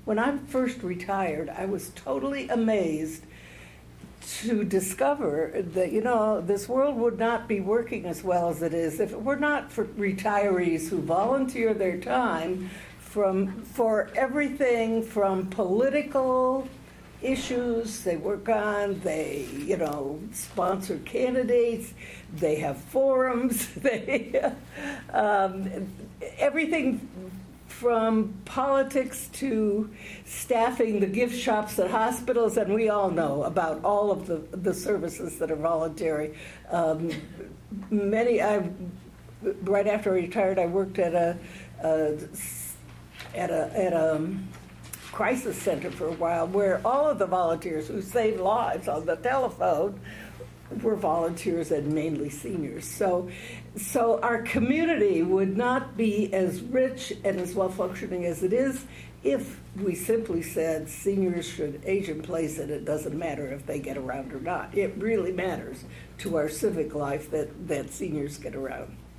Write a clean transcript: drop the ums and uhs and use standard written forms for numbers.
When I first retired, I was totally amazed to discover that, this world would not be working as well as it is if it were not for retirees who volunteer their time for everything from political issues they work on, they, sponsor candidates, they have forums, everything from politics to staffing the gift shops at hospitals, and we all know about all of the services that are voluntary. Right after I retired, I worked at a crisis center for a while, where all of the volunteers who saved lives on the telephone were volunteers and mainly seniors. So our community would not be as rich and as well functioning as it is if we simply said seniors should age in place and it doesn't matter if they get around or not. It really matters to our civic life that seniors get around.